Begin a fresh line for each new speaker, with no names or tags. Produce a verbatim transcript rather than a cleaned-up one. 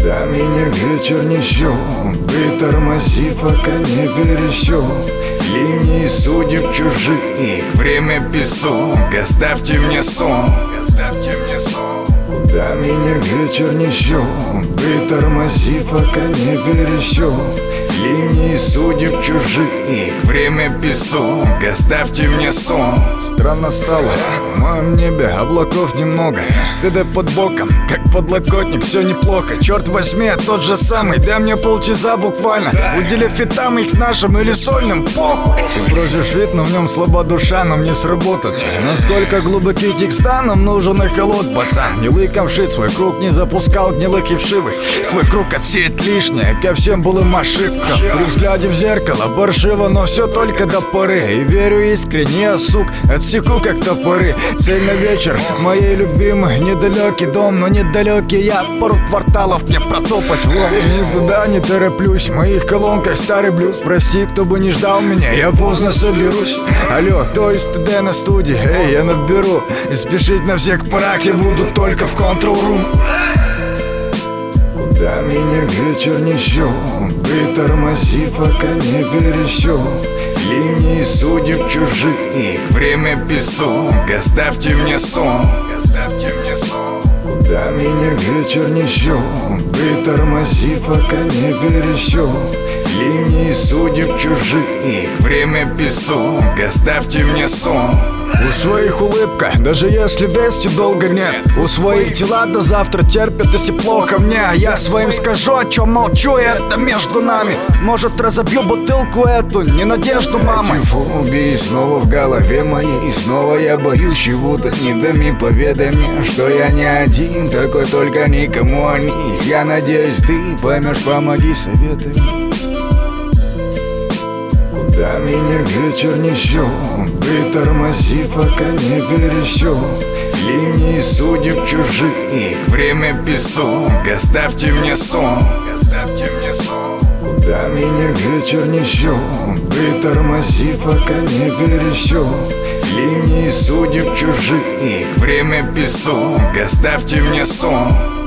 Куда меня ветер несет, притормози, пока не пересек линии судеб чужих, время песок, оставьте мне сон, оставьте мне сон. Куда меня ветер несет, притормози, пока не пересек линии судеб чужих, время песок, оставьте мне сон.
Странно стало, в моем небе облаков немного. ТД под боком, как подлокотник, все неплохо. Черт возьми, тот же самый, дай мне полчаса буквально. Удели фитам их нашим или сольным, похуй. Ты просишь вид, но в нем слаба душа, нам не сработать. Насколько глубокий текста, нам нужен эхолот, пацан. Не лыком шить, свой круг не запускал гнилых и вшивых. Свой круг отсеет лишнее, ко всем былым ошибкам. При взгляде в зеркало паршиво, но все только до поры. И верю искренне, я, сук, отсеку как топоры. Цель на вечер, моей любимой, недалекий дом, но недалекий я. Пару кварталов мне протопать в лом. Никуда не тороплюсь, в моих колонках старый блюз. Прости, кто бы не ждал меня, я поздно соберусь. Алло, кто из ТД на студии? Эй, я наберу. И спешить на всех парах я буду только в контрол-рум.
Куда меня ветер несет, притормози, пока не пересек линии судеб чужих,
время песок, оставьте мне сон, оставьте мне сон.
Куда меня ветер несет, притормози, пока не пересек линии судеб чужих,
время песок, оставьте мне сон. У своих улыбка, даже если вести долго нет. У своих дела до завтра терпят, если плохо мне. Я своим скажу, о чем молчу, и это между нами. Может, разобью бутылку эту, не надежду мамы.
Фобии снова в голове моей, и снова я боюсь чего-то. Не дай мне, поведай мне, что я не один такой, только никому о них. Я надеюсь, ты поймешь, помоги советами. Куда меня ветер несет, притормози, пока не пересек линии судеб чужих,
время песок, оставьте мне сон, оставьте мне сон.
Куда меня ветер несет, притормози, пока не пересек линии судеб чужих,
время песок, оставьте мне сон.